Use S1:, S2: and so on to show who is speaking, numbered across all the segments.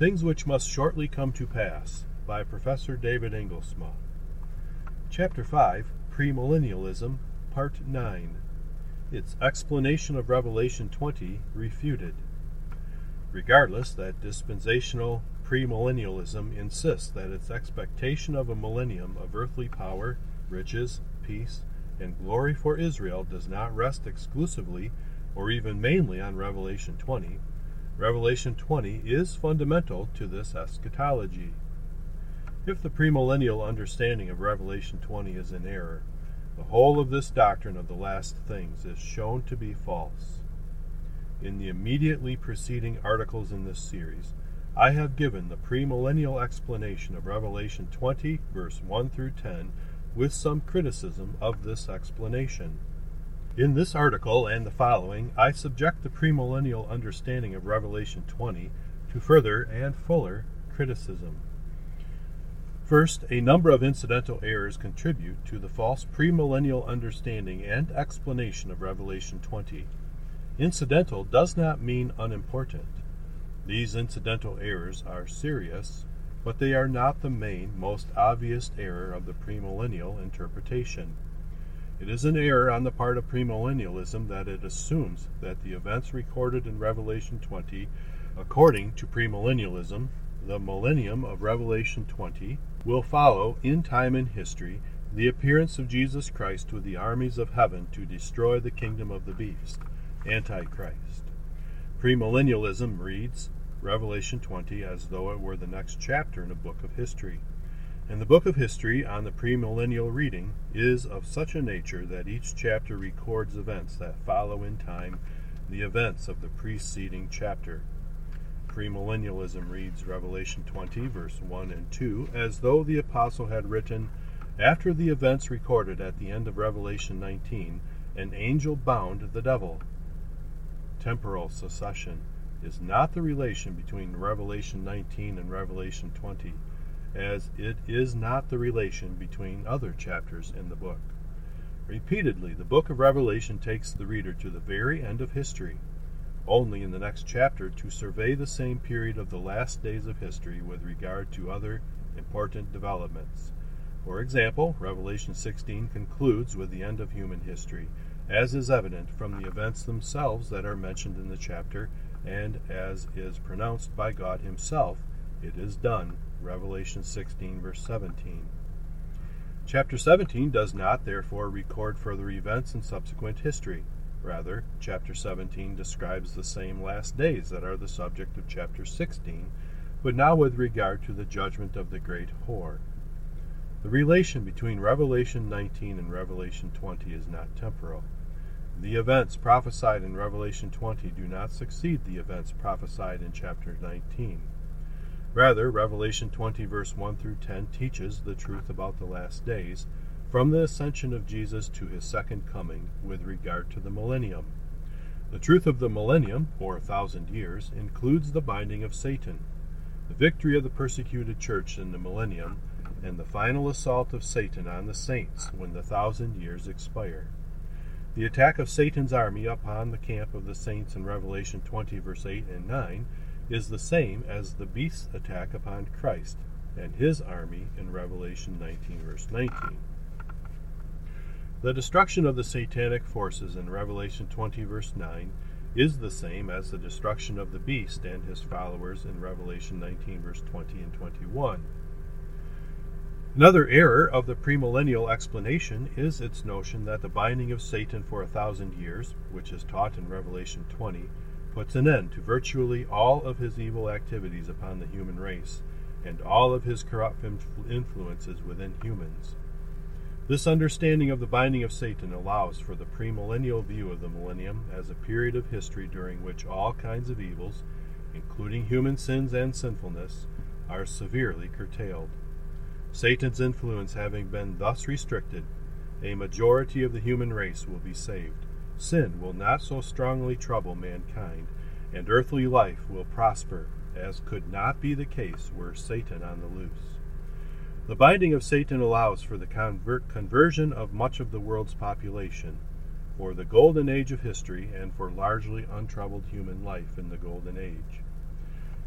S1: Things Which Must Shortly Come to Pass by Professor David Engelsma. Chapter 5, Premillennialism, Part 9. Its explanation of Revelation 20 refuted. Regardless that dispensational premillennialism insists that its expectation of a millennium of earthly power, riches, peace, and glory for Israel does not rest exclusively or even mainly on Revelation 20, Revelation 20 is fundamental to this eschatology. If the premillennial understanding of Revelation 20 is in error, the whole of this doctrine of the last things is shown to be false. In the immediately preceding articles in this series, I have given the premillennial explanation of Revelation 20, verse 1 through 10, with some criticism of this explanation. In this article and the following, I subject the premillennial understanding of Revelation 20 to further and fuller criticism. First, a number of incidental errors contribute to the false premillennial understanding and explanation of Revelation 20. Incidental does not mean unimportant. These incidental errors are serious, but they are not the main, most obvious error of the premillennial interpretation. It is an error on the part of premillennialism that it assumes that the events recorded in Revelation 20, according to premillennialism, the millennium of Revelation 20, will follow in time and history the appearance of Jesus Christ with the armies of heaven to destroy the kingdom of the beast, Antichrist. Premillennialism reads Revelation 20 as though it were the next chapter in a book of history. And the book of history on the premillennial reading is of such a nature that each chapter records events that follow in time the events of the preceding chapter. Premillennialism reads Revelation 20, verse 1 and 2, as though the apostle had written, after the events recorded at the end of Revelation 19, an angel bound the devil. Temporal succession is not the relation between Revelation 19 and Revelation 20, as it is not the relation between other chapters in the book. Repeatedly, the book of Revelation takes the reader to the very end of history, only in the next chapter to survey the same period of the last days of history with regard to other important developments. For example, Revelation 16 concludes with the end of human history, as is evident from the events themselves that are mentioned in the chapter, and as is pronounced by God himself, it is done. Revelation 16, verse 17. Chapter 17 does not, therefore, record further events in subsequent history. Rather, chapter 17 describes the same last days that are the subject of chapter 16, but now with regard to the judgment of the great whore. The relation between Revelation 19 and Revelation 20 is not temporal. The events prophesied in Revelation 20 do not succeed the events prophesied in chapter 19. Rather, Revelation 20, verse 1 through 10 teaches the truth about the last days, from the ascension of Jesus to his second coming with regard to the millennium. The truth of the millennium, or 1,000 years, includes the binding of Satan, the victory of the persecuted church in the millennium, and the final assault of Satan on the saints when the 1,000 years expire. The attack of Satan's army upon the camp of the saints in Revelation 20, verse 8 and 9, is the same as the beast's attack upon Christ and his army in Revelation 19, verse 19. The destruction of the satanic forces in Revelation 20, verse 9 is the same as the destruction of the beast and his followers in Revelation 19, verse 20 and 21. Another error of the premillennial explanation is its notion that the binding of Satan for 1,000 years, which is taught in Revelation 20, puts an end to virtually all of his evil activities upon the human race and all of his corrupt influences within humans. This understanding of the binding of Satan allows for the premillennial view of the millennium as a period of history during which all kinds of evils, including human sins and sinfulness, are severely curtailed. Satan's influence having been thus restricted, a majority of the human race will be saved. Sin will not so strongly trouble mankind, and earthly life will prosper, as could not be the case were Satan on the loose. The binding of Satan allows for the conversion of much of the world's population, for the golden age of history, and for largely untroubled human life in the golden age.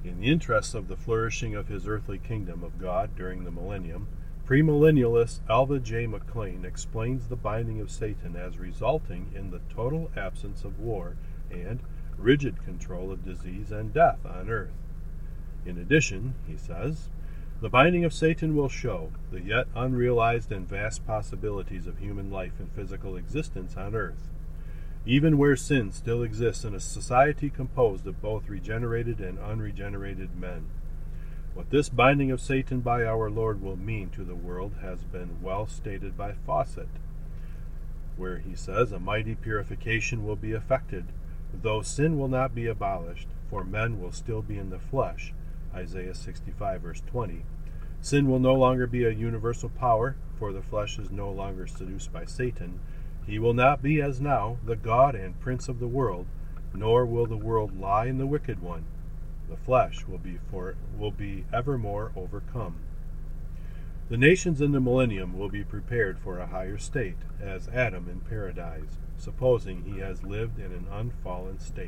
S1: In the interests of the flourishing of his earthly kingdom of God during the millennium, premillennialist Alva J. McClain explains the binding of Satan as resulting in the total absence of war and rigid control of disease and death on earth. In addition, he says, the binding of Satan will show the yet unrealized and vast possibilities of human life and physical existence on earth, even where sin still exists in a society composed of both regenerated and unregenerated men. What this binding of Satan by our Lord will mean to the world has been well stated by Fawcett, where he says a mighty purification will be effected, though sin will not be abolished, for men will still be in the flesh, Isaiah 65, verse 20. Sin will no longer be a universal power, for the flesh is no longer seduced by Satan. He will not be, as now, the God and Prince of the world, nor will the world lie in the wicked one. The flesh will be evermore overcome. The nations in the millennium will be prepared for a higher state, as Adam in paradise, supposing he has lived in an unfallen state.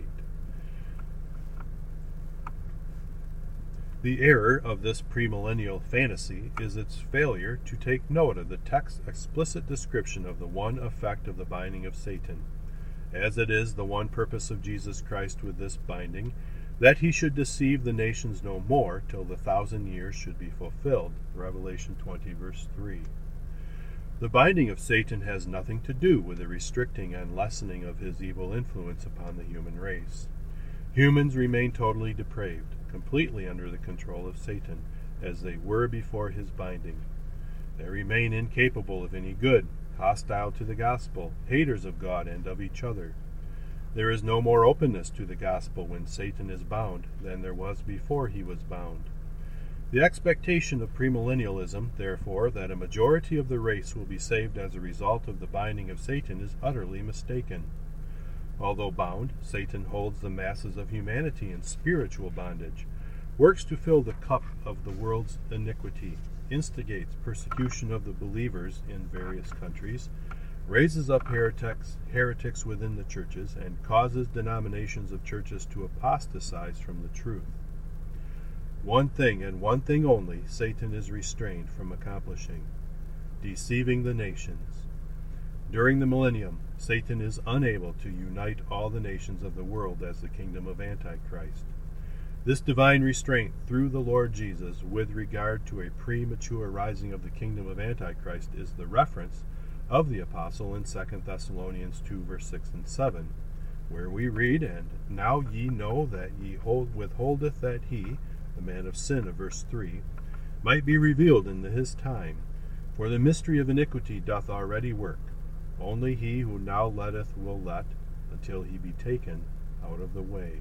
S1: The error of this premillennial fantasy is its failure to take note of the text's explicit description of the one effect of the binding of Satan, as it is the one purpose of Jesus Christ with this binding, that he should deceive the nations no more till the 1,000 years should be fulfilled. Revelation 20, verse 3. The binding of Satan has nothing to do with the restricting and lessening of his evil influence upon the human race. Humans remain totally depraved, completely under the control of Satan, as they were before his binding. They remain incapable of any good, hostile to the gospel, haters of God and of each other. There is no more openness to the gospel when Satan is bound than there was before he was bound. The expectation of premillennialism, therefore, that a majority of the race will be saved as a result of the binding of Satan is utterly mistaken. Although bound, Satan holds the masses of humanity in spiritual bondage, works to fill the cup of the world's iniquity, instigates persecution of the believers in various countries, raises up heretics within the churches, and causes denominations of churches to apostatize from the truth. One thing, and one thing only, Satan is restrained from accomplishing: deceiving the nations. During the millennium, Satan is unable to unite all the nations of the world as the kingdom of Antichrist. This divine restraint through the Lord Jesus with regard to a premature rising of the kingdom of Antichrist is the reference of the apostle in 2 Thessalonians 2, verse 6 and 7, where we read, "And now ye know that ye withholdeth that he," the man of sin of verse 3, "might be revealed in his time. For the mystery of iniquity doth already work. Only he who now letteth will let, until he be taken out of the way."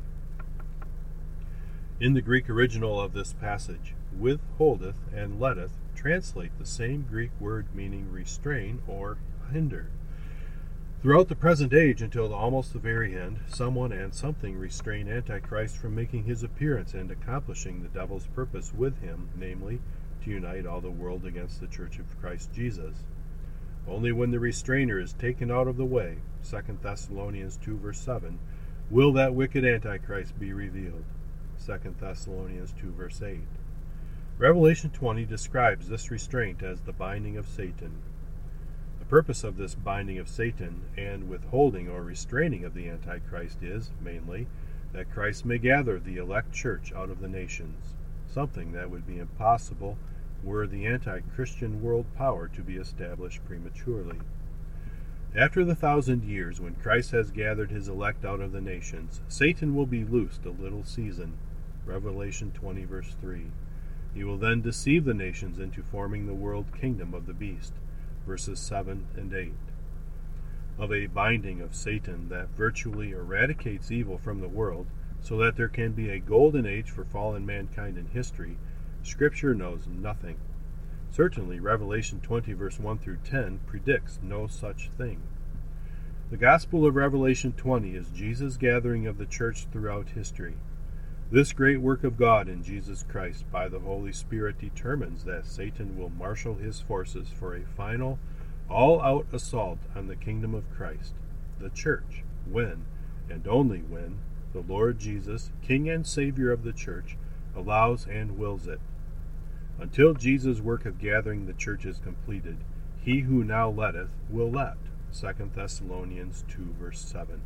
S1: In the Greek original of this passage, withholdeth and letteth translate the same Greek word meaning restrain or hinder. Throughout the present age until almost the very end, someone and something restrain Antichrist from making his appearance and accomplishing the devil's purpose with him, namely, to unite all the world against the Church of Christ Jesus. Only when the restrainer is taken out of the way, 2 Thessalonians 2, verse 7, will that wicked Antichrist be revealed, 2 Thessalonians 2, verse 8. Revelation 20 describes this restraint as the binding of Satan. The purpose of this binding of Satan and withholding or restraining of the Antichrist is, mainly, that Christ may gather the elect church out of the nations, something that would be impossible were the anti-Christian world power to be established prematurely. After the 1,000 years, when Christ has gathered his elect out of the nations, Satan will be loosed a little season, Revelation 20, verse 3. He will then deceive the nations into forming the world kingdom of the beast, verses 7 and 8. Of a binding of Satan that virtually eradicates evil from the world, so that there can be a golden age for fallen mankind in history, Scripture knows nothing. Certainly, Revelation 20, verse 1 through 10, predicts no such thing. The Gospel of Revelation 20 is Jesus' gathering of the church throughout history. This great work of God in Jesus Christ by the Holy Spirit determines that Satan will marshal his forces for a final, all-out assault on the kingdom of Christ, the church, when, and only when, the Lord Jesus, King and Savior of the church, allows and wills it. Until Jesus' work of gathering the church is completed, he who now letteth will let. 2 Thessalonians 2, verse 7.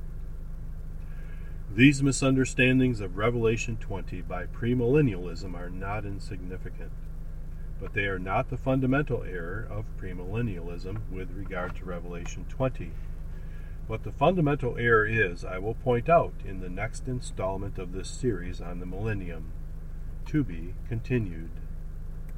S1: These misunderstandings of Revelation 20 by premillennialism are not insignificant, but they are not the fundamental error of premillennialism with regard to Revelation 20. What the fundamental error is, I will point out in the next installment of this series on the millennium. To be continued.